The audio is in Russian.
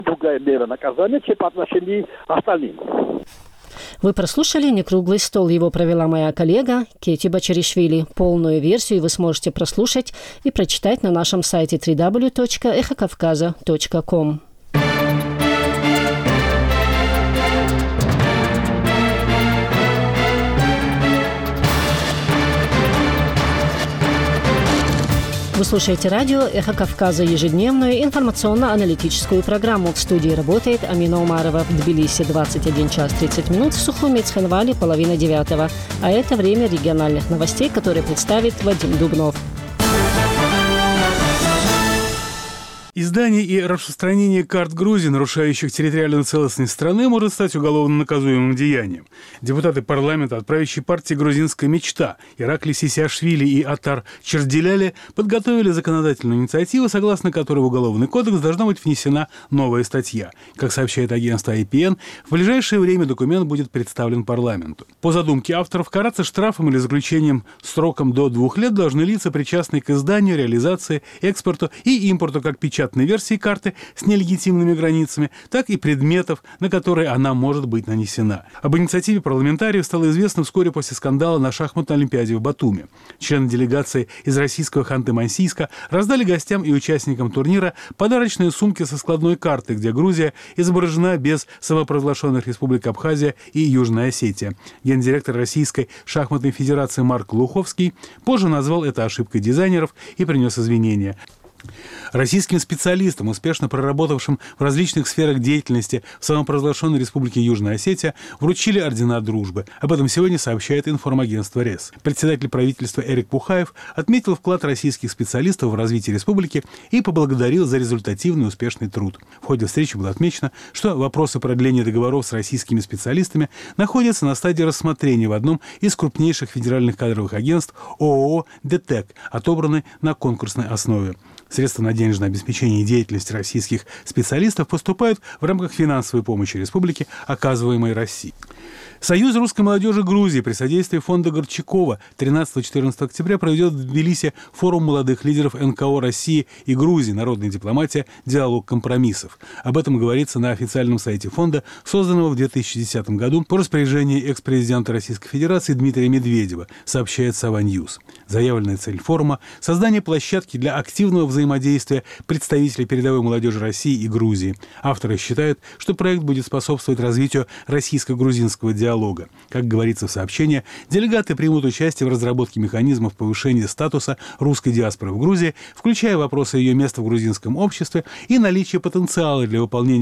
другая мера наказания, чем по отношению к остальным. Вы прослушали «Некруглый стол». Его провела моя коллега Кети Бачаришвили. Полную версию вы сможете прослушать и прочитать на нашем сайте www.эхокавказа.com. Вы слушаете радио «Эхо Кавказа», ежедневную информационно-аналитическую программу. В студии работает Амина Умарова. В Тбилиси 21 час 30 минут, в Сухуми, Цхинвале 8:30. А это время региональных новостей, которые представит Вадим Дубнов. Издание и распространение карт Грузии, нарушающих территориальную целостность страны, может стать уголовно наказуемым деянием. Депутаты парламента от правящей партии «Грузинская мечта» Иракли Сисиашвили и Атар Чердиляли подготовили законодательную инициативу, согласно которой в Уголовный кодекс должна быть внесена новая статья. Как сообщает агентство IPN, в ближайшее время документ будет представлен парламенту. По задумке авторов, караться штрафом или заключением сроком до 2 лет должны лица, причастные к изданию, реализации, экспорту и импорту как печатной версии карты с нелегитимными границами, так и предметов, на которые она может быть нанесена. Об инициативе парламентариев стало известно вскоре после скандала на шахматной олимпиаде в Батуми. Члены делегации из российского Ханты-Мансийска раздали гостям и участникам турнира подарочные сумки со складной картой, где Грузия изображена без самопровозглашенных республик Абхазия и Южная Осетия. Гендиректор Российской шахматной федерации Марк Луховский позже назвал это ошибкой дизайнеров и принес извинения. Российским специалистам, успешно проработавшим в различных сферах деятельности в самопровозглашенной республике Южная Осетия, вручили ордена дружбы. Об этом сегодня сообщает информагентство РЕС. Председатель правительства Эрик Пухаев отметил вклад российских специалистов в развитие республики и поблагодарил за результативный и успешный труд. В ходе встречи было отмечено, что вопросы продления договоров с российскими специалистами находятся на стадии рассмотрения в одном из крупнейших федеральных кадровых агентств ООО «ДТЭК», отобраны на конкурсной основе. Средства на денежное обеспечение деятельности российских специалистов поступают в рамках финансовой помощи республике, оказываемой России. Союз русской молодежи Грузии при содействии фонда Горчакова 13-14 октября проведет в Тбилиси форум молодых лидеров НКО России и Грузии «Народная дипломатия. Диалог компромиссов». Об этом говорится на официальном сайте фонда, созданного в 2010 году по распоряжению экс-президента Российской Федерации Дмитрия Медведева, сообщает Сава Ньюс. Заявленная цель форума – создание площадки для активного взаимодействия представителей передовой молодежи России и Грузии. Авторы считают, что проект будет способствовать развитию российско-грузинского диалога. Как говорится в сообщении, делегаты примут участие в разработке механизмов повышения статуса русской диаспоры в Грузии, включая вопросы ее места в грузинском обществе и наличие потенциала для выполнения